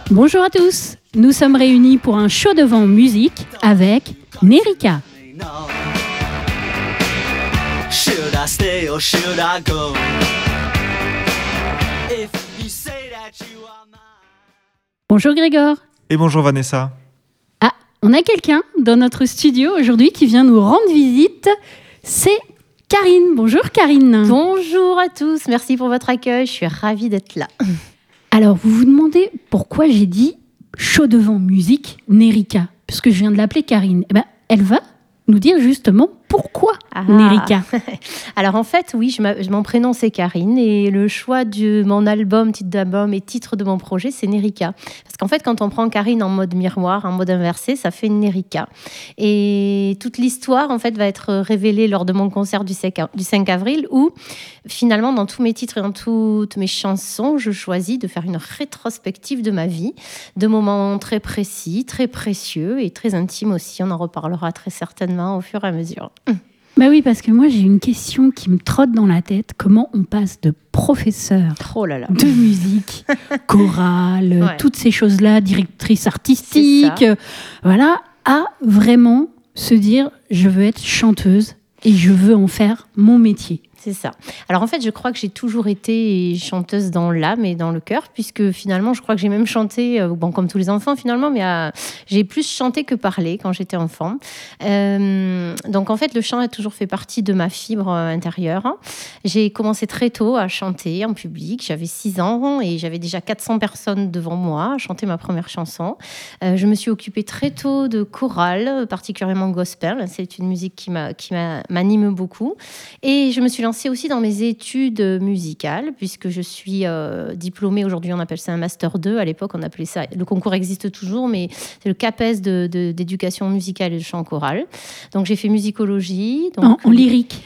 Bonjour à tous, nous sommes réunis pour un show de vent musique avec Nerika. Should I stay or should I go? If you say that you are mine. Bonjour Grégor. Et bonjour Vanessa. Ah, on a quelqu'un dans notre studio aujourd'hui qui vient nous rendre visite. C'est Karine. Bonjour Karine. Bonjour à tous, merci pour votre accueil, je suis ravie d'être là. Alors, vous vous demandez pourquoi j'ai dit show de vent musique Nerika, puisque je viens de l'appeler Karine. Eh ben, elle va nous dire justement pourquoi Nerika. Alors en fait, oui, mon prénom c'est Karine et le choix de mon album, titre d'album et titre de mon projet, c'est Nerika. Parce qu'en fait, quand on prend Karine en mode miroir, en mode inversé, ça fait Nerika. Et toute l'histoire, en fait, va être révélée lors de mon concert du 5 avril où, finalement, dans tous mes titres et dans toutes mes chansons, je choisis de faire une rétrospective de ma vie, de moments très précis, très précieux et très intimes aussi. On en reparlera très certainement au fur et à mesure. Bah oui, parce que moi j'ai une question qui me trotte dans la tête. Comment on passe de professeur de musique, chorale, Ouais. toutes ces choses-là, directrice artistique, voilà, à vraiment se dire je veux être chanteuse et je veux en faire mon métier. C'est ça. Alors en fait, je crois que j'ai toujours été chanteuse dans l'âme et dans le cœur, puisque finalement, je crois que j'ai même chanté, bon, comme tous les enfants finalement, mais j'ai plus chanté que parlé quand j'étais enfant. Donc en fait, le chant a toujours fait partie de ma fibre intérieure. J'ai commencé très tôt à chanter en public. J'avais 6 ans et j'avais déjà 400 personnes devant moi à chanter ma première chanson. Je me suis occupée très tôt de chorale, particulièrement gospel. C'est une musique qui m'anime beaucoup. Et je me suis lancée aussi dans mes études musicales, puisque je suis diplômée, aujourd'hui on appelle ça un Master 2, à l'époque on appelait ça, le concours existe toujours, mais c'est le CAPES d'éducation musicale et de chant choral. Donc j'ai fait musicologie. Donc, En lyrique,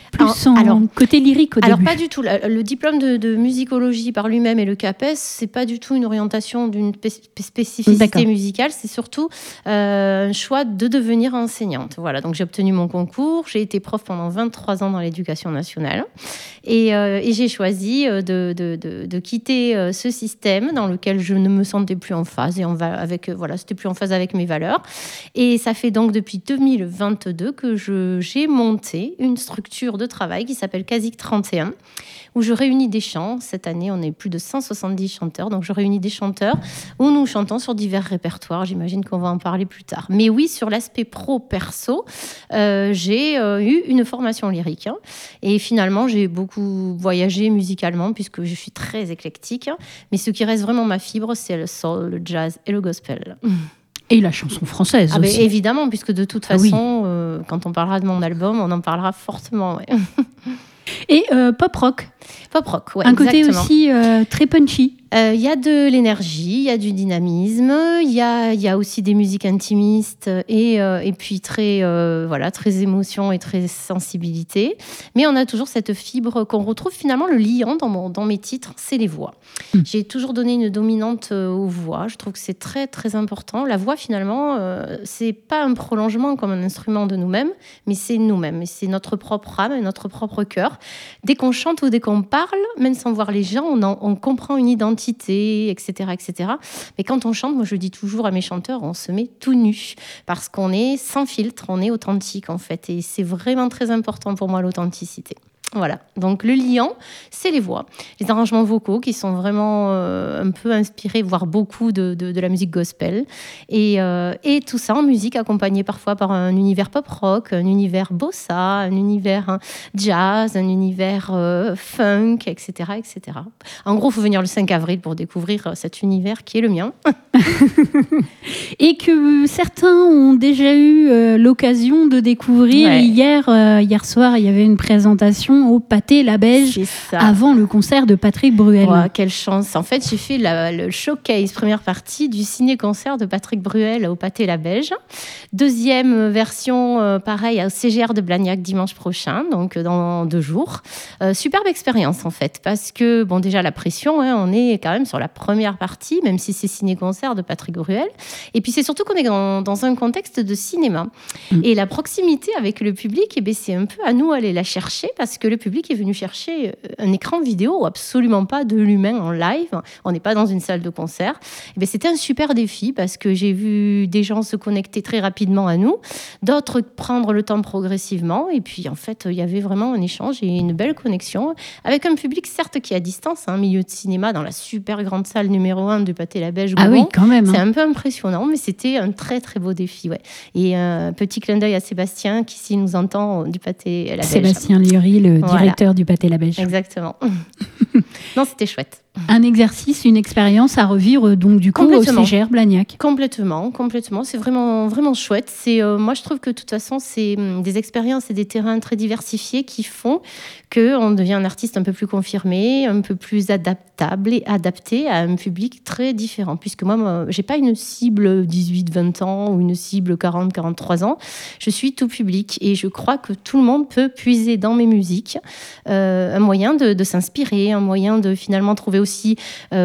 côté lyrique au début. Alors pas du tout, le diplôme de musicologie par lui-même et le CAPES, c'est pas du tout une orientation d'une spécificité musicale, c'est surtout un choix de devenir enseignante. Voilà, donc j'ai obtenu mon concours, j'ai été prof pendant 23 ans dans l'éducation nationale. Et j'ai choisi de quitter ce système dans lequel je ne me sentais plus en phase c'était plus en phase avec mes valeurs. Et ça fait donc depuis 2022 que j'ai monté une structure de travail qui s'appelle Casique 31, où je réunis des chants. Cette année, on est plus de 170 chanteurs, donc je réunis des chanteurs où nous chantons sur divers répertoires. J'imagine qu'on va en parler plus tard. Mais oui, sur l'aspect pro-perso, j'ai eu une formation lyrique. Et finalement, j'ai beaucoup voyagé musicalement puisque je suis très éclectique. Mais ce qui reste vraiment ma fibre, c'est le soul, le jazz et le gospel. Et la chanson française aussi. Évidemment, puisque de toute façon, quand on parlera de mon album, on en parlera fortement. Ouais. Et pop rock. Pop rock, ouais. Un côté exactement. aussi très punchy. Il y a de l'énergie, il y a du dynamisme, il y a aussi des musiques intimistes et puis très émotion et très sensibilité. Mais on a toujours cette fibre qu'on retrouve finalement, le liant dans mes titres, c'est les voix. J'ai toujours donné une dominante aux voix. Je trouve que c'est très, très important. La voix, finalement, c'est pas un prolongement comme un instrument de nous-mêmes, mais c'est nous-mêmes. Et c'est notre propre âme et notre propre cœur. Dès qu'on chante ou dès qu'on parle, même sans voir les gens, on comprend une identité, etc., etc. Mais quand on chante, moi je dis toujours à mes chanteurs, on se met tout nu parce qu'on est sans filtre, on est authentique en fait. Et c'est vraiment très important pour moi, l'authenticité. Voilà, donc le liant, c'est les voix, les arrangements vocaux qui sont vraiment un peu inspirés, voire beaucoup de la musique gospel. Et tout ça en musique accompagné parfois par un univers pop-rock, un univers bossa, un univers jazz, un univers funk, etc., etc. En gros, il faut venir le 5 avril pour découvrir cet univers qui est le mien. Et que certains ont déjà eu l'occasion de découvrir. Ouais. Hier soir, il y avait une présentation au Pâté La Beige avant le concert de Patrick Bruel. Wow, quelle chance. En fait, j'ai fait le showcase, première partie du ciné-concert de Patrick Bruel au Pâté La Beige. Deuxième version, pareil, au CGR de Blagnac dimanche prochain, donc dans 2 jours. Superbe expérience, en fait, parce que, bon, déjà, la pression, on est quand même sur la première partie, même si c'est ciné-concert de Patrick Bruel. Et puis, c'est surtout qu'on est dans un contexte de cinéma. Et la proximité avec le public, c'est un peu à nous aller la chercher, parce que le public est venu chercher un écran vidéo, absolument pas de l'humain en live. On n'est pas dans une salle de concert. Et bien, c'était un super défi parce que j'ai vu des gens se connecter très rapidement à nous, d'autres prendre le temps progressivement. Et puis, en fait, il y avait vraiment un échange et une belle connexion avec un public, certes, qui est à distance, un milieu de cinéma dans la super grande salle numéro 1 du Pâté-la-Bèche. Ah oui, quand même. C'est un peu impressionnant, mais c'était un très, très beau défi. Ouais. Et un petit clin d'œil à Sébastien, qui, s'il nous entend, du Pâté-la-Bèche. Sébastien Liori, le directeur du Pâté-la-Bèche. Exactement. Non, c'était chouette. Un exercice, une expérience à revivre donc du coup au CGR Blagnac. Complètement. C'est vraiment, vraiment chouette. Moi, je trouve que de toute façon, c'est des expériences et des terrains très diversifiés qui font qu'on devient un artiste un peu plus confirmé, un peu plus adaptable et adapté à un public très différent. Puisque moi, j'ai pas une cible 18-20 ans ou une cible 40-43 ans. Je suis tout public et je crois que tout le monde peut puiser dans mes musiques un moyen de s'inspirer, un moyen de finalement trouver aussi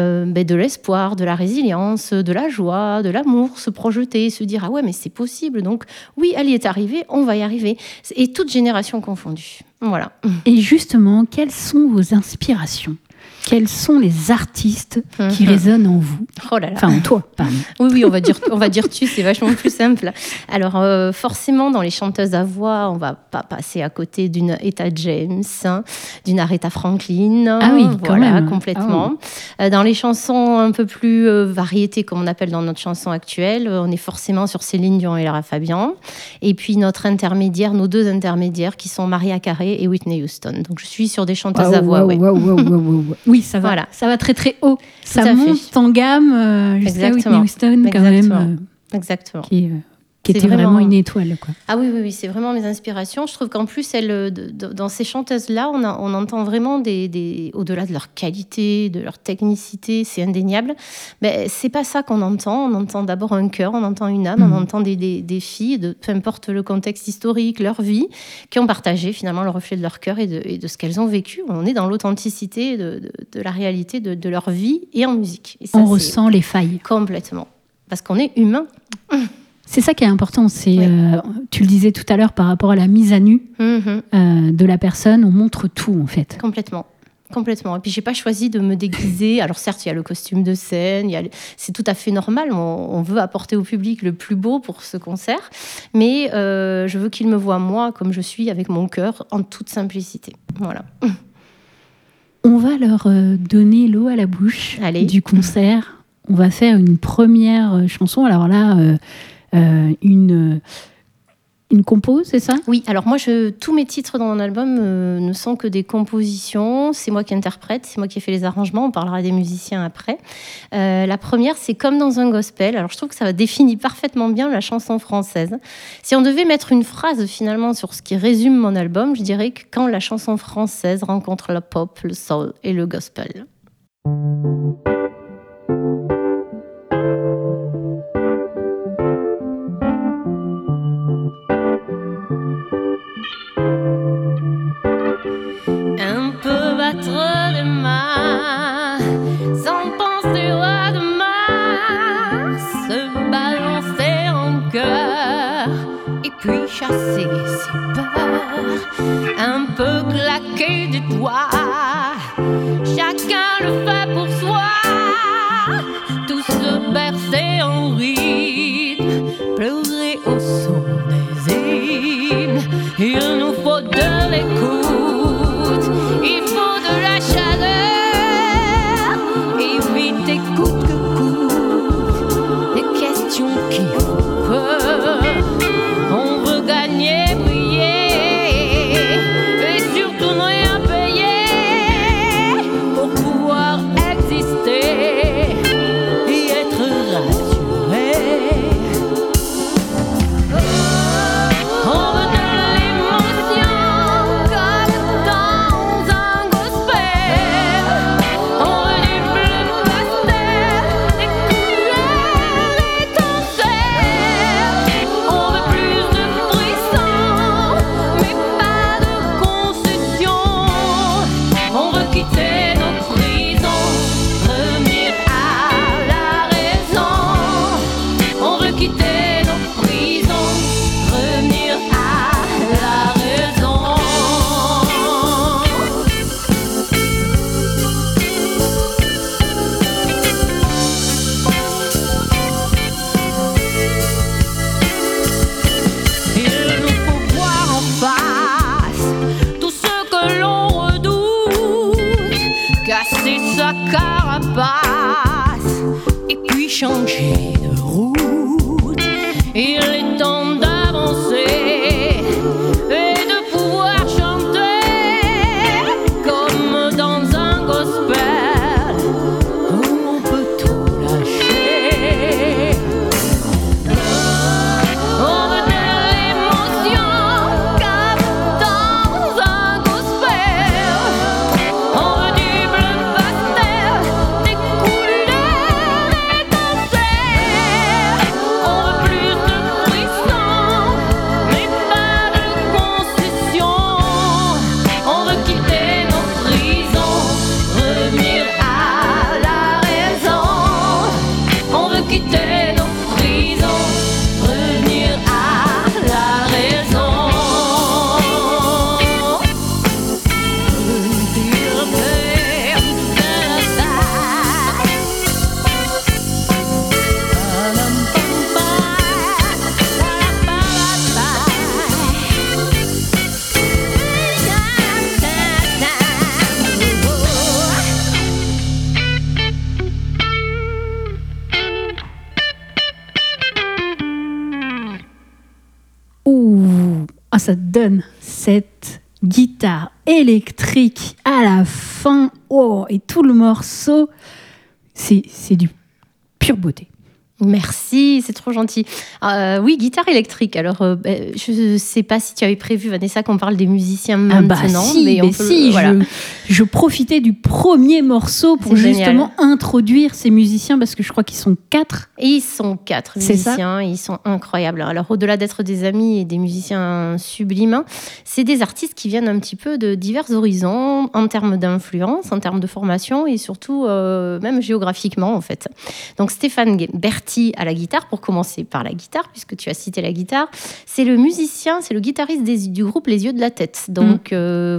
de l'espoir, de la résilience, de la joie, de l'amour, se projeter, se dire « Ah ouais, mais c'est possible, donc oui, elle y est arrivée, on va y arriver. » Et toute génération confondue. Voilà. Et justement, quelles sont vos inspirations ? Quels sont les artistes qui résonnent en vous ? Oh là là. Enfin, en toi, pardon. Oui, on va dire tu, c'est vachement plus simple. Alors, forcément, dans les chanteuses à voix, on va pas passer à côté d'une Etta James, d'une Aretha Franklin. Ah oui, quand voilà, même. complètement. Dans les chansons un peu plus variétés, comme on appelle dans notre chanson actuelle, on est forcément sur Céline Dion et Lara Fabian. Et puis, nos deux intermédiaires, qui sont Mariah Carey et Whitney Houston. Donc, je suis sur des chanteuses à voix. Oui, ça va. Voilà. Ça va très très haut. Ça monte en gamme jusqu'à Whitney Houston quand même. Exactement. Qui était vraiment une étoile, quoi. Ah oui, c'est vraiment mes inspirations. Je trouve qu'en plus, dans ces chanteuses-là, on entend vraiment au-delà de leur qualité, de leur technicité, c'est indéniable. Mais c'est pas ça qu'on entend. On entend d'abord un cœur, on entend une âme, on entend des filles, peu importe le contexte historique, leur vie, qui ont partagé finalement le reflet de leur cœur et de ce qu'elles ont vécu. On est dans l'authenticité de la réalité de leur vie et en musique. Et ça, on ressent les failles. Complètement. Parce qu'on est humain. C'est ça qui est important. Tu le disais tout à l'heure par rapport à la mise à nu de la personne. On montre tout, en fait. Complètement. Et puis, j'ai pas choisi de me déguiser. Alors, certes, il y a le costume de scène. C'est tout à fait normal. On veut apporter au public le plus beau pour ce concert. Mais je veux qu'il me voie, moi, comme je suis, avec mon cœur, en toute simplicité. Voilà. On va leur donner l'eau à la bouche du concert. On va faire une première chanson. Alors là... une compo, c'est ça ? Oui, alors moi, tous mes titres dans mon album ne sont que des compositions. C'est moi qui interprète, c'est moi qui ai fait les arrangements. On parlera des musiciens après. La première, c'est Comme dans un gospel. Alors, je trouve que ça définit parfaitement bien la chanson française. Si on devait mettre une phrase, finalement, sur ce qui résume mon album, je dirais que quand la chanson française rencontre la pop, le soul et le gospel. De main, sans penser à demain, se balancer en cœur et puis chasser ses peurs, un peu claquer des doigts. Chacun le fait pour soi, tous se bercer en rythme, pleurer au son des hymnes. Il nous faut de l'écoute, il faut de la chaleur, éviter coûte que coûte les questions qui font peur. On veut gagner, briller et surtout ne rien payer pour pouvoir exister et être rassuré. On veut de l'émotion. changer de route. Il est temps d'avancer et de pouvoir chanter comme dans un gospel où on peut tout lâcher. On veut de l'émotion comme dans un gospel. On veut du bleu pastel, des couleurs étincelles. On veut plus de frissons, mais pas de concessions. On veut quitter nos prisons, revenir à la raison. On veut quitter nos prisons, revenir à la raison. Ouh, ah, ça donne cette guitare électrique à la fin. Oh, et tout le morceau, c'est du pure beauté. Merci, c'est trop gentil. Oui, guitare électrique. Alors, je ne sais pas si tu avais prévu, Vanessa, qu'on parle des musiciens maintenant. Je profitais du premier morceau pour C'est justement introduire ces musiciens parce que je crois qu'ils sont 4. Et ils sont 4 C'est musiciens, et ils sont incroyables. Alors, au-delà d'être des amis et des musiciens sublimes, c'est des artistes qui viennent un petit peu de divers horizons en termes d'influence, en termes de formation et surtout même géographiquement, en fait. Donc, Stéphane Berti à la guitare, pour commencer par la guitare, puisque tu as cité la guitare, c'est le musicien, c'est le guitariste du groupe Les Yeux de la Tête. Donc,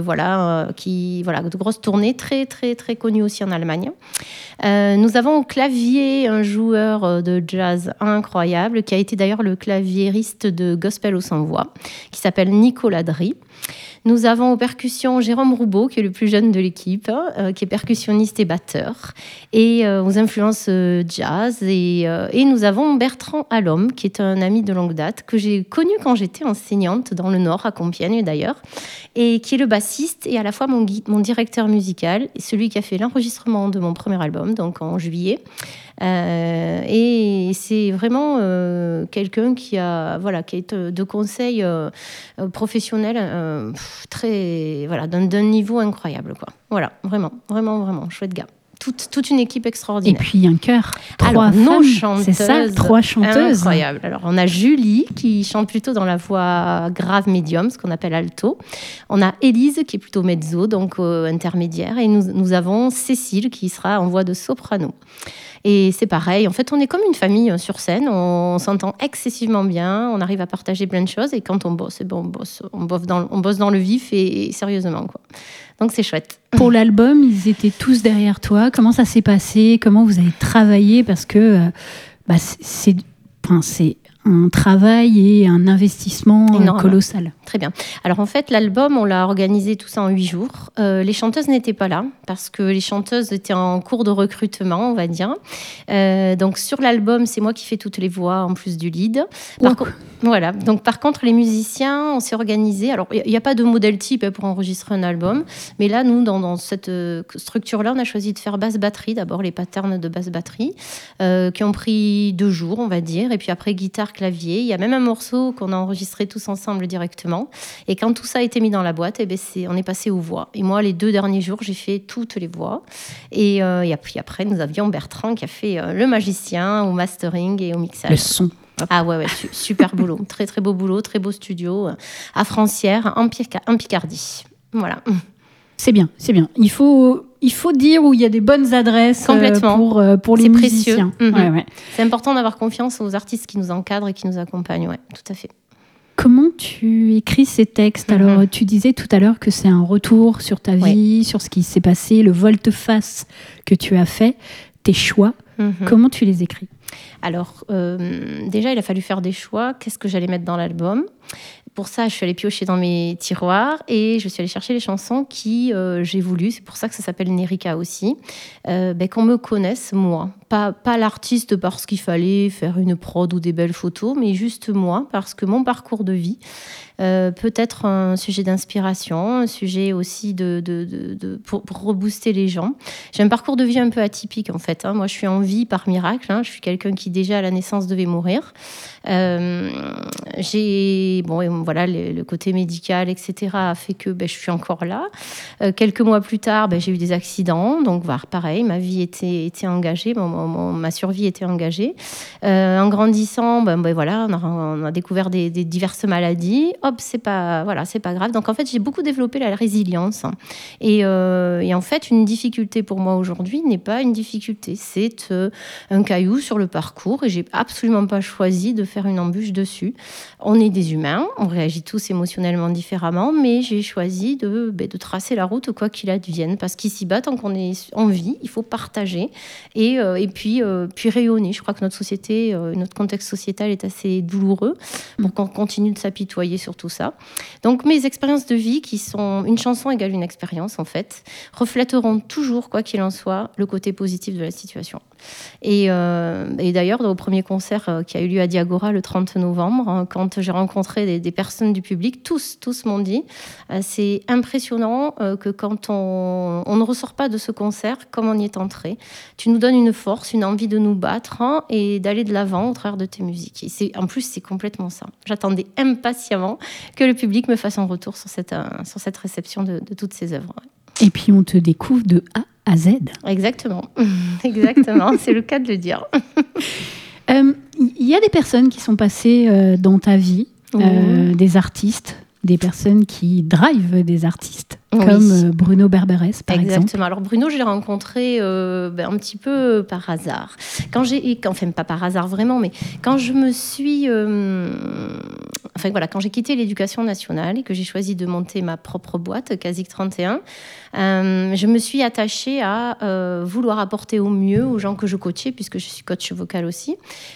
de grosses tournées, très, très, très connues aussi en Allemagne. Nous avons au clavier un joueur de jazz incroyable, qui a été d'ailleurs le claviériste de Gospel aux Sans-Voix, qui s'appelle Nicolas Dry. Nous avons aux percussions Jérôme Roubaud, qui est le plus jeune de l'équipe, qui est percussionniste et batteur, et aux influences jazz. Et nous avons Bertrand Allhomme, qui est un ami de longue date, que j'ai connu quand j'étais enseignante dans le Nord, à Compiègne d'ailleurs, et qui est le bassiste et à la fois mon directeur musical, et celui qui a fait l'enregistrement de mon premier album, donc en juillet. Et c'est vraiment quelqu'un qui a été de conseils professionnels d'un niveau incroyable, quoi. Voilà, vraiment, vraiment, vraiment chouette gars. Toute une équipe extraordinaire. Et puis un chœur. 3 Alors, femmes, nos chanteuses, c'est ça, 3 chanteuses. Incroyable. Alors, on a Julie qui chante plutôt dans la voix grave médium, ce qu'on appelle alto. On a Élise qui est plutôt mezzo, donc intermédiaire. Et nous avons Cécile qui sera en voix de soprano. Et c'est pareil, en fait, on est comme une famille sur scène, on s'entend excessivement bien, on arrive à partager plein de choses, et quand on bosse, on bosse dans le vif et sérieusement, quoi. Donc c'est chouette. Pour l'album, ils étaient tous derrière toi. Comment ça s'est passé ? Comment vous avez travaillé ? Parce que c'est un travail et un investissement colossal. Très bien. Alors en fait, l'album, on l'a organisé tout ça en 8 jours. Les chanteuses n'étaient pas là parce que les chanteuses étaient en cours de recrutement, on va dire. Donc sur l'album, c'est moi qui fais toutes les voix en plus du lead. Voilà. Donc par contre, les musiciens, on s'est organisé. Alors il n'y a pas de modèle type pour enregistrer un album, mais là, nous, dans cette structure-là, on a choisi de faire basse-batterie. D'abord les patterns de basse-batterie qui ont pris 2 jours, on va dire, et puis après guitare, clavier. Il y a même un morceau qu'on a enregistré tous ensemble directement. Et quand tout ça a été mis dans la boîte, on est passé aux voix. Et moi, les 2 derniers jours, j'ai fait toutes les voix. Et puis après, nous avions Bertrand qui a fait le magicien au mastering et au mixage. Le son. Ah ouais, super boulot. Très, très beau boulot, très beau studio à Francières, en Picardie. Voilà. C'est bien, c'est bien. Il faut dire où il y a des bonnes adresses pour les musiciens. C'est précieux. Ouais, ouais. C'est important d'avoir confiance aux artistes qui nous encadrent et qui nous accompagnent. Ouais, tout à fait. Comment tu écris ces textes ? Alors, tu disais tout à l'heure que c'est un retour sur ta vie, sur ce qui s'est passé, le volte-face que tu as fait, tes choix. Comment tu les écris ? Alors, déjà, il a fallu faire des choix. Qu'est-ce que j'allais mettre dans l'album ? pour ça, je suis allée piocher dans mes tiroirs et je suis allée chercher les chansons qui j'ai voulu. C'est pour ça que ça s'appelle Nerica aussi. Qu'on me connaisse, moi. Pas l'artiste parce qu'il fallait faire une prod ou des belles photos, mais juste moi, parce que mon parcours de vie peut être un sujet d'inspiration, un sujet aussi pour rebooster les gens. J'ai un parcours de vie un peu atypique en fait. Moi, je suis en vie par miracle. Je suis quelqu'un qui déjà à la naissance devait mourir. Le côté médical, etc. a fait que je suis encore là. Quelques mois plus tard, j'ai eu des accidents. Donc, pareil, ma vie était engagée, ma survie était engagée. En grandissant, on a découvert des diverses maladies. Hop, c'est pas grave. Donc, en fait, j'ai beaucoup développé la résilience. Et en fait, une difficulté pour moi aujourd'hui n'est pas une difficulté. C'est un caillou sur le parcours et j'ai absolument pas choisi de faire une embûche dessus. On est des humains, on réagit tous émotionnellement différemment, mais j'ai choisi de tracer la route quoi qu'il advienne, parce qu'ici-bas, tant qu'on est en vie, il faut partager et puis rayonner. Je crois que notre société, notre contexte sociétal est assez douloureux pour qu'on continue de s'apitoyer sur tout ça. Donc mes expériences de vie, qui sont une chanson égale une expérience en fait, reflèteront toujours, quoi qu'il en soit, le côté positif de la situation. Et d'ailleurs, au premier concert qui a eu lieu à Diagora le 30 novembre, quand j'ai rencontré des personnes du public, tous m'ont dit c'est impressionnant que quand on ne ressort pas de ce concert comme on y est entré, tu nous donnes une force, une envie de nous battre et d'aller de l'avant au travers de tes musiques. Et en plus, c'est complètement ça. J'attendais impatiemment que le public me fasse un retour sur cette réception de toutes ces œuvres. Et puis on te découvre de A à Z. Exactement, c'est le cas de le dire. Il y a des personnes qui sont passées dans ta vie, des artistes, des personnes qui drivent des artistes, comme Bruno Berberes, par exemple. Exactement. Alors Bruno, je l'ai rencontré un petit peu par hasard. Pas par hasard vraiment, mais quand je me suis... quand j'ai quitté l'éducation nationale et que j'ai choisi de monter ma propre boîte, Casic 31, je me suis attachée à vouloir apporter au mieux aux gens que je coachais, puisque je suis coach vocal aussi.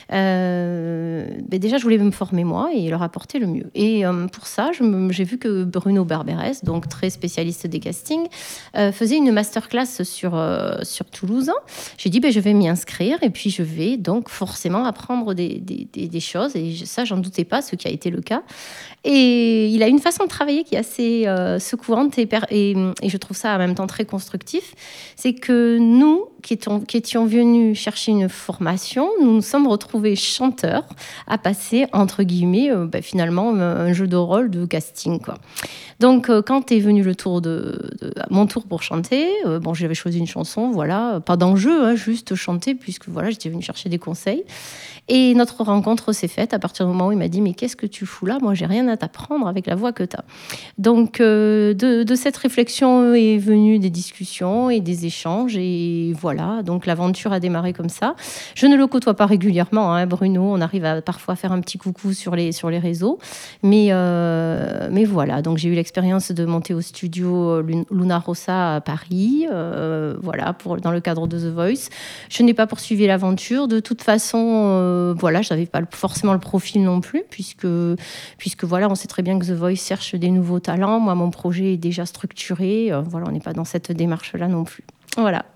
Déjà, je voulais me former moi et leur apporter le mieux. Et pour ça, j'ai vu que Bruno Berberes, donc très spécialiste des castings, faisait une masterclass sur Toulouse. J'ai dit, je vais m'y inscrire et puis je vais donc forcément apprendre des choses. Et ça, j'en doutais pas, ce qui a été le cas. Et il a une façon de travailler qui est assez secouante et je trouve ça en même temps très constructif. C'est que nous, qui étions venus chercher une formation, nous nous sommes retrouvés chanteurs à passer, entre guillemets, finalement, un jeu de rôle de casting, quoi. Donc, quand est venu mon tour pour chanter, j'avais choisi une chanson, pas d'enjeu, juste chanter, puisque j'étais venue chercher des conseils. Et notre rencontre s'est faite à partir du moment où il m'a dit « Mais qu'est-ce que tu fous là ? Moi, j'ai rien à t'apprendre avec la voix que tu as. » Donc, de cette réflexion est venue des discussions et des échanges. Et voilà, donc l'aventure a démarré comme ça. Je ne le côtoie pas régulièrement, Bruno. On arrive parfois à faire un petit coucou sur les réseaux. Mais voilà, donc j'ai eu l'expérience de monter au studio Luna Rossa à Paris, dans le cadre de The Voice. Je n'ai pas poursuivi l'aventure. De toute façon... je n'avais pas forcément le profil non plus, puisque on sait très bien que The Voice cherche des nouveaux talents. Moi, mon projet est déjà structuré. On n'est pas dans cette démarche-là non plus. Voilà.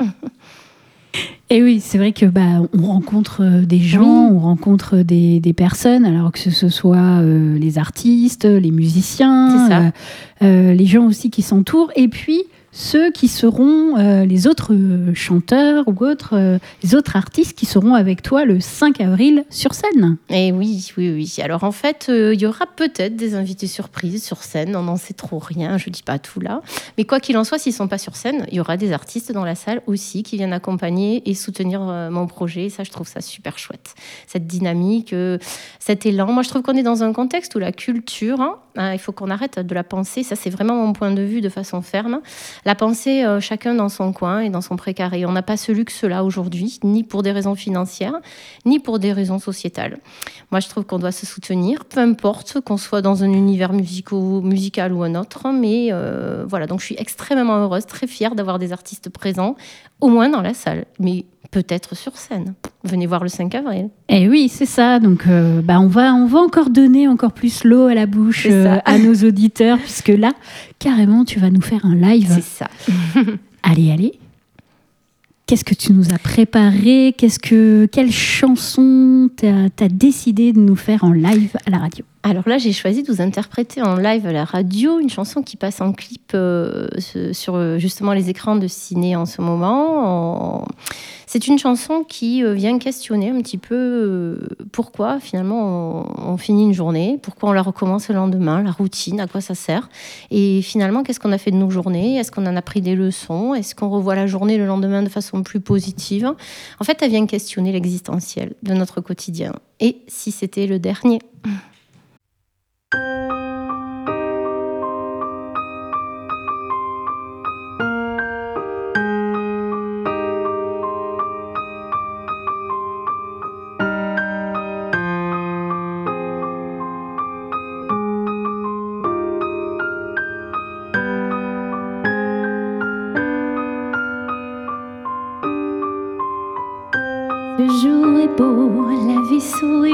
Et oui, c'est vrai que on rencontre des gens, on rencontre des personnes, alors que ce soit les artistes, les musiciens, les gens aussi qui s'entourent, et puis ceux qui seront les autres chanteurs ou les autres artistes qui seront avec toi le 5 avril sur scène. Et oui. Alors en fait, il y aura peut-être des invités surprises sur scène. On n'en sait trop rien, je ne dis pas tout là. Mais quoi qu'il en soit, s'ils ne sont pas sur scène, il y aura des artistes dans la salle aussi qui viennent accompagner et soutenir mon projet. Et ça, je trouve ça super chouette. Cette dynamique, cet élan. Moi, je trouve qu'on est dans un contexte où la culture, il faut qu'on arrête de la penser. Ça, c'est vraiment mon point de vue de façon ferme. La penser chacun dans son coin et dans son précaré. On n'a pas ce luxe-là aujourd'hui, ni pour des raisons financières, ni pour des raisons sociétales. Moi, je trouve qu'on doit se soutenir, peu importe qu'on soit dans un univers musical ou un autre. Mais donc je suis extrêmement heureuse, très fière d'avoir des artistes présents, au moins dans la salle. Mais peut-être sur scène. Venez voir le 5 avril. Eh oui, c'est ça. Donc, on va encore donner encore plus l'eau à la bouche C'est ça. à nos auditeurs, puisque là, carrément, tu vas nous faire un live. C'est ça. Allez. Qu'est-ce que tu nous as préparé ? Quelle chanson t'as décidé de nous faire en live à la radio ? Alors là, j'ai choisi de vous interpréter en live à la radio une chanson qui passe en clip sur justement les écrans de ciné en ce moment. C'est une chanson qui vient questionner un petit peu pourquoi finalement on finit une journée, pourquoi on la recommence le lendemain, la routine, à quoi ça sert. Et finalement, qu'est-ce qu'on a fait de nos journées ? Est-ce qu'on en a pris des leçons ? Est-ce qu'on revoit la journée le lendemain de façon plus positive ? En fait, elle vient questionner l'existentiel de notre quotidien. Et si c'était le dernier ? Le jour est beau, la vie sourit.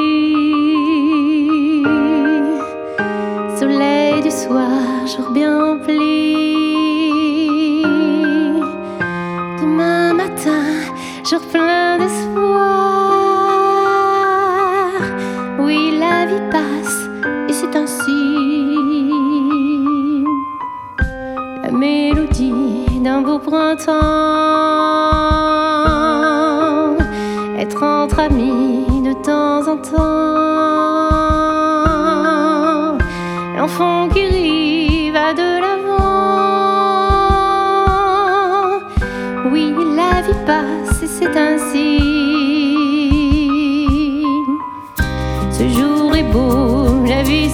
Soleil du soir, jour bien rempli. Demain matin, jour plein d'espoir. Oui, la vie passe et c'est ainsi. La mélodie d'un beau printemps. Être entre amis de temps en temps. L'enfant qui rit va de l'avant. Oui, la vie passe et c'est ainsi. Ce jour est beau, la vie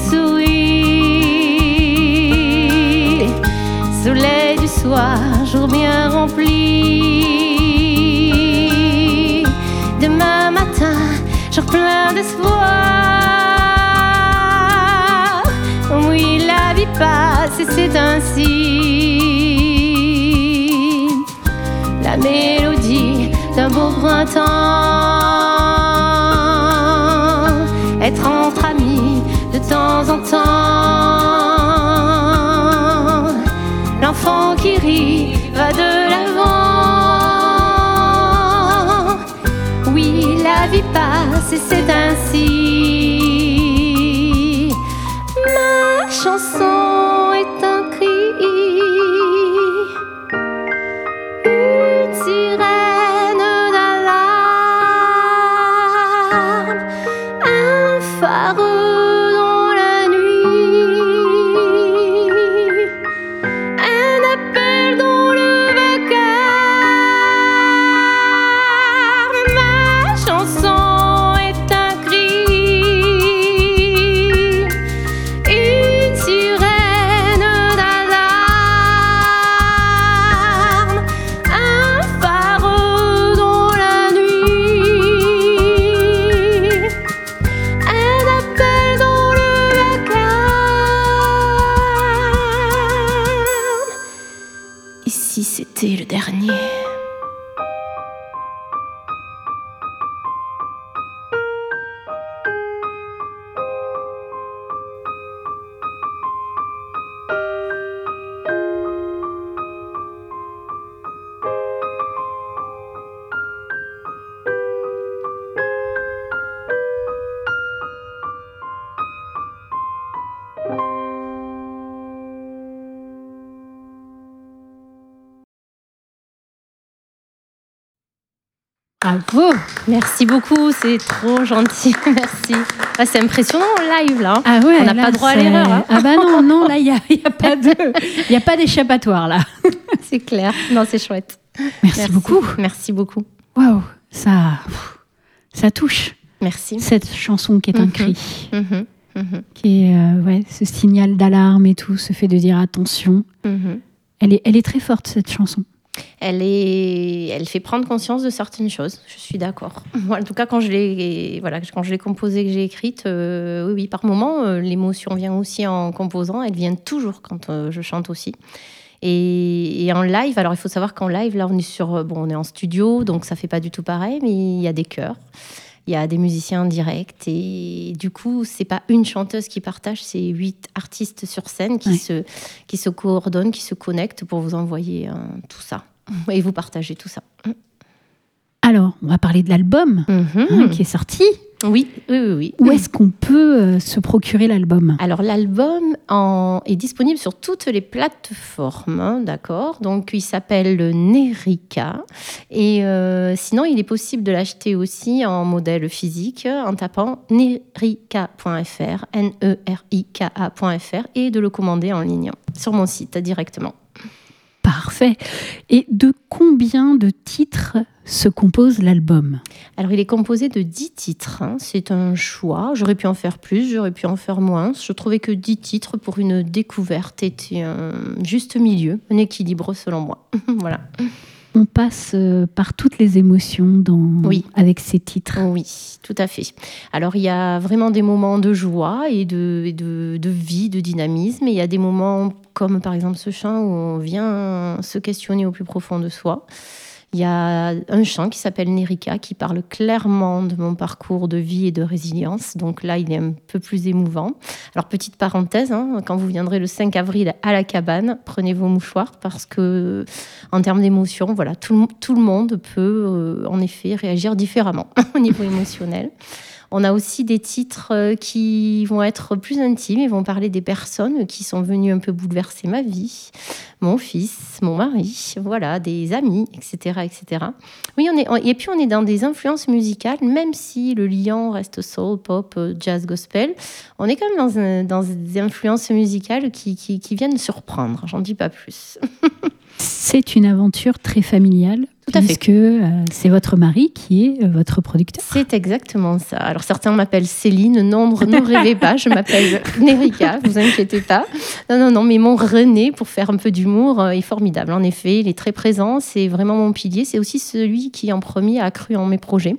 sourit. Soleil du soir, jour bien rempli. Demain matin, jour plein d'espoir. Oui, la vie passe et c'est ainsi. La mélodie d'un beau printemps. Être entre amis de temps en temps. L'enfant qui rit va de l'avant. Oui, la vie passe et c'est ainsi. Ma chanson est un cri, une sirène d'alarme, un phare dans la nuit, un appel dans le vacarme. Ma chanson est un cri, une sirène d'alarme, un phare dans la nuit, un appel dans le vacarme. Et si c'était le dernier? Bravo. Merci beaucoup, c'est trop gentil. Merci. Ah, c'est impressionnant en live là. Ah ouais, On n'a là, pas droit à c'est- l'erreur. Hein. Ah bah non, là, il n'y a pas d'échappatoire, là. C'est clair. Non, c'est chouette. Merci beaucoup. Merci beaucoup. Waouh, ça touche, Merci. cette chanson qui est un Mhm. cri, Mhm, mhm, qui est ce signal d'alarme et tout, ce fait de dire attention. mhm. Elle est très forte, cette chanson. Elle fait prendre conscience de certaines choses. Je suis d'accord. Moi, en tout cas, quand je l'ai composée, que j'ai écrite, oui, par moment, l'émotion vient aussi en composant. Elle vient toujours quand je chante aussi. Et en live, alors il faut savoir qu'en live, là, on est en studio, donc ça fait pas du tout pareil, mais il y a des chœurs, il y a des musiciens en direct, et du coup, c'est pas une chanteuse qui partage, c'est 8 artistes sur scène qui se coordonnent, qui se connectent pour vous envoyer tout ça, et vous partagez tout ça. Alors, on va parler de l'album qui est sorti. Oui. Où est-ce qu'on peut se procurer l'album ? Alors, l'album est disponible sur toutes les plateformes, d'accord ? Donc, il s'appelle Nerika. Et sinon, il est possible de l'acheter aussi en modèle physique en tapant nerika.fr, nerika.fr, et de le commander en ligne sur mon site directement. Parfait. Et de combien de titres se compose l'album ? Alors, il est composé de 10 titres. C'est un choix. J'aurais pu en faire plus, j'aurais pu en faire moins. Je trouvais que 10 titres pour une découverte était un juste milieu, un équilibre selon moi. Voilà. On passe par toutes les émotions avec ces titres. Oui, tout à fait. Alors, il y a vraiment des moments de joie et de vie, de dynamisme. Et il y a des moments comme, par exemple, ce chant où on vient se questionner au plus profond de soi. Il y a un chant qui s'appelle Nerika, qui parle clairement de mon parcours de vie et de résilience. Donc là, il est un peu plus émouvant. Alors, petite parenthèse, quand vous viendrez le 5 avril à la cabane, prenez vos mouchoirs parce que, en termes d'émotion, voilà, tout le monde peut en effet réagir différemment au niveau émotionnel. On a aussi des titres qui vont être plus intimes et vont parler des personnes qui sont venues un peu bouleverser ma vie. Mon fils, mon mari, voilà, des amis, etc. etc. Oui, et puis on est dans des influences musicales, même si le liant reste soul, pop, jazz, gospel. On est quand même dans des influences musicales qui viennent surprendre. J'en dis pas plus. C'est une aventure très familiale, tout à fait. Puisque c'est votre mari qui est votre producteur. C'est exactement ça. Alors certains m'appellent Céline, non, ne rêvez pas, je m'appelle Nerika, vous inquiétez pas. Non, mais mon René, pour faire un peu d'humour, est formidable. En effet, il est très présent, c'est vraiment mon pilier. C'est aussi celui qui en premier a cru en mes projets.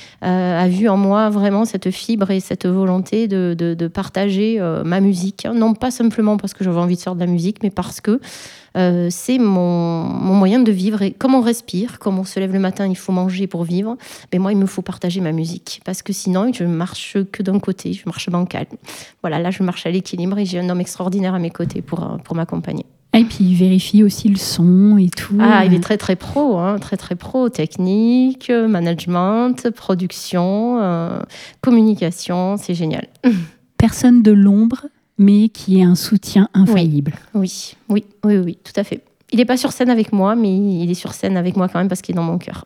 A vu en moi vraiment cette fibre et cette volonté de partager ma musique. Non pas simplement parce que j'avais envie de faire de la musique, mais parce que c'est mon moyen de vivre. Et comme on respire, comme on se lève le matin, il faut manger pour vivre. Mais moi, il me faut partager ma musique. Parce que sinon, je marche que d'un côté, je marche bancal. Voilà, là, je marche à l'équilibre et j'ai un homme extraordinaire à mes côtés pour m'accompagner. Et puis il vérifie aussi le son et tout. Ah, il est très très pro, très très pro, technique, management, production, communication, c'est génial. Personne de l'ombre, mais qui est un soutien infaillible. Oui, tout à fait. Il n'est pas sur scène avec moi, mais il est sur scène avec moi quand même parce qu'il est dans mon cœur.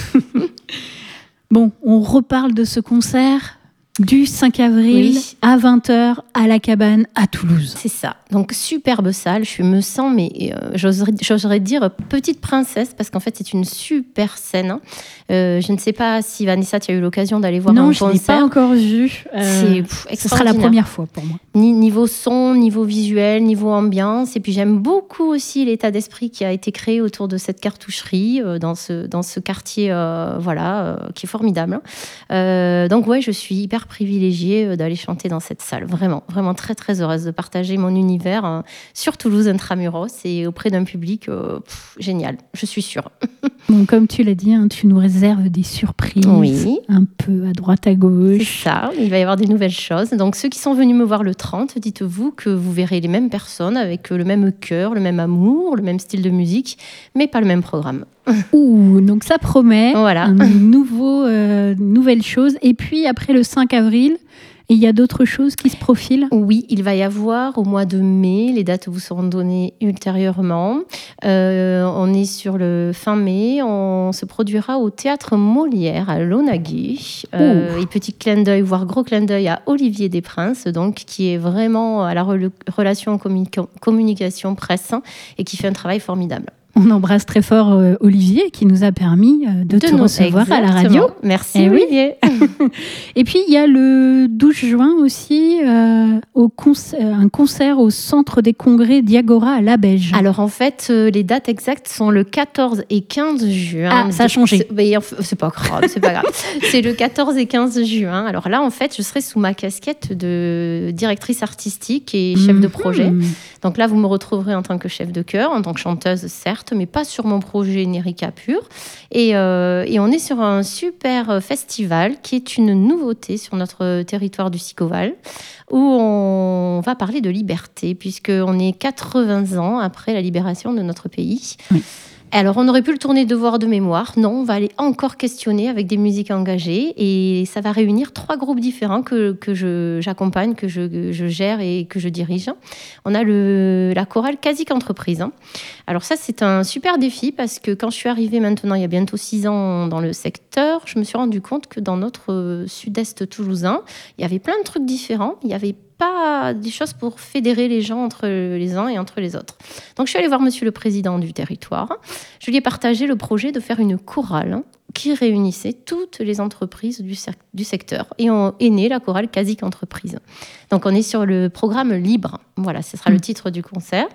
Bon, on reparle de ce concert du 5 avril à 20h à la cabane à Toulouse. C'est ça. Donc, superbe salle. Je me sens, mais j'oserais dire petite princesse parce qu'en fait, c'est une super scène. Je ne sais pas si Vanessa, tu as eu l'occasion d'aller voir un concert. Non, je ne l'ai pas encore vu. Ce sera la première fois pour moi. Niveau son, niveau visuel, niveau ambiance. Et puis, j'aime beaucoup aussi l'état d'esprit qui a été créé autour de cette cartoucherie dans ce quartier qui est formidable. Donc, je suis hyper privilégiée d'aller chanter dans cette salle. Vraiment, vraiment très, très heureuse de partager mon univers sur Toulouse intramuros et auprès d'un public génial, je suis sûre. Bon, comme tu l'as dit, tu nous réserves des surprises un peu à droite, à gauche. C'est ça, il va y avoir des nouvelles choses. Donc, ceux qui sont venus me voir le 30, dites-vous que vous verrez les mêmes personnes avec le même cœur, le même amour, le même style de musique, mais pas le même programme. Ouh, donc ça promet voilà. Nouvelle chose. Et puis après le 5 avril, il y a d'autres choses qui se profilent ? Oui, il va y avoir au mois de mai, les dates vous seront données ultérieurement. On est sur le fin mai, on se produira au Théâtre Molière à Launaguet. Et petit clin d'œil, voire gros clin d'œil à Olivier Desprinces, donc, qui est vraiment à la relation communication presse et qui fait un travail formidable. On embrasse très fort Olivier qui nous a permis de te recevoir à la radio. Merci Olivier. Et puis il y a le 12 juin aussi un concert au Centre des Congrès d'Iagora à Labège. Alors en fait, les dates exactes sont le 14 et 15 juin. Ah, ça a changé. C'est pas grave, c'est pas grave. C'est le 14 et 15 juin. Alors là, en fait, je serai sous ma casquette de directrice artistique et chef de projet. Donc là, vous me retrouverez en tant que chef de chœur, en tant que chanteuse, certes, mais pas sur mon projet Nerica pur. Et on est sur un super festival qui est une nouveauté sur notre territoire du Sicoval, où on va parler de liberté, puisqu'on est 80 ans après la libération de notre pays. Oui. Alors, on aurait pu le tourner devoir de mémoire. Non, on va aller encore questionner avec des musiques engagées. Et ça va réunir 3 groupes différents que j'accompagne, que je gère et que je dirige. On a la chorale Kazik Entreprise. Alors ça, c'est un super défi parce que quand je suis arrivée maintenant, il y a bientôt 6 ans dans le secteur, je me suis rendu compte que dans notre sud-est toulousain, il y avait plein de trucs différents. Il y avait pas des choses pour fédérer les gens entre les uns et entre les autres. Donc, je suis allée voir monsieur le président du territoire. Je lui ai partagé le projet de faire une chorale qui réunissait toutes les entreprises du secteur. Et est née la chorale Kazik Entreprise. Donc, on est sur le programme Libre. Voilà, ce sera le titre du concert.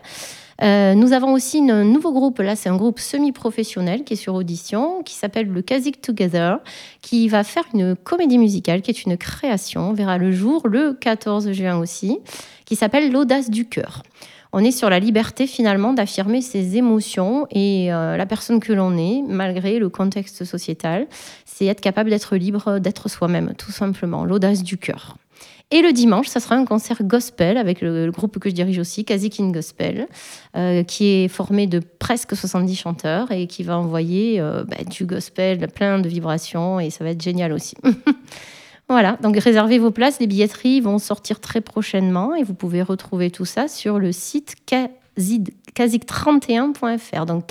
Nous avons aussi un nouveau groupe, là c'est un groupe semi-professionnel qui est sur audition, qui s'appelle le Kazik Together, qui va faire une comédie musicale, qui est une création, verra le jour le 14 juin aussi, qui s'appelle l'audace du cœur. On est sur la liberté finalement d'affirmer ses émotions et la personne que l'on est, malgré le contexte sociétal, c'est être capable d'être libre, d'être soi-même, tout simplement, l'audace du cœur. Et le dimanche, ça sera un concert gospel avec le groupe que je dirige aussi, Kazik in Gospel, qui est formé de presque 70 chanteurs et qui va envoyer du gospel, plein de vibrations, et ça va être génial aussi. Voilà, donc réservez vos places, les billetteries vont sortir très prochainement et vous pouvez retrouver tout ça sur le site kazik31.fr, donc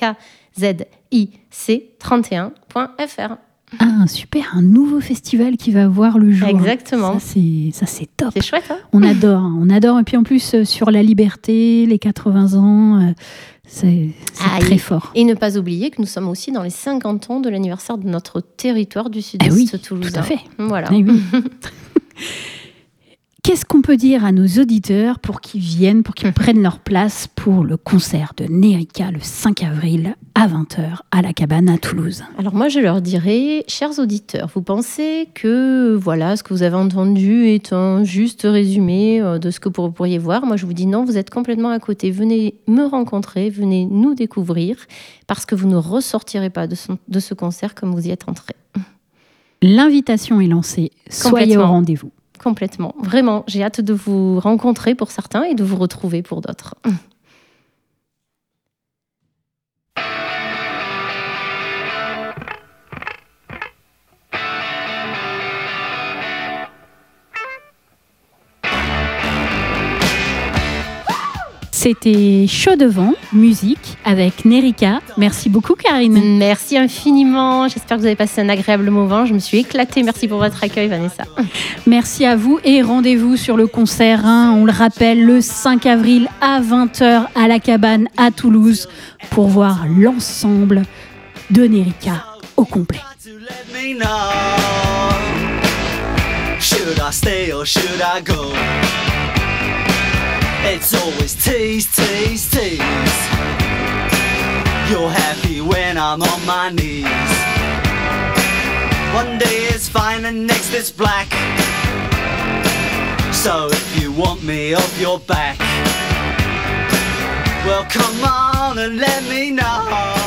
KZIC31.fr. Ah, super, un nouveau festival qui va voir le jour. Exactement. Ça, c'est top. C'est chouette, hein ? On adore. Et puis en plus, sur la liberté, les 80 ans, c'est très fort. Et ne pas oublier que nous sommes aussi dans les 50 ans de l'anniversaire de notre territoire du sud-est toulousain. Tout à fait. Voilà. Oui. Qu'est-ce qu'on peut dire à nos auditeurs pour qu'ils viennent, pour qu'ils prennent leur place pour le concert de Nerica le 5 avril à 20h à la Cabane à Toulouse? Alors moi, je leur dirais, chers auditeurs, vous pensez que ce que vous avez entendu est un juste résumé de ce que vous pourriez voir? Moi, je vous dis non, vous êtes complètement à côté. Venez me rencontrer, venez nous découvrir, parce que vous ne ressortirez pas de ce concert comme vous y êtes entrés. L'invitation est lancée. Soyez au rendez-vous. Complètement. Vraiment, j'ai hâte de vous rencontrer pour certains et de vous retrouver pour d'autres. C'était Chaud Devant, musique avec Nerica. Merci beaucoup, Karine. Merci infiniment. J'espère que vous avez passé un agréable moment. Je me suis éclatée. Merci pour votre accueil, Vanessa. Merci à vous et rendez-vous sur le concert. On le rappelle, le 5 avril à 20h à la Cabane à Toulouse pour voir l'ensemble de Nerica au complet. Should I stay or should I go? It's always tease, tease, tease. You're happy when I'm on my knees. One day it's fine and next it's black. So if you want me off your back, well come on and let me know.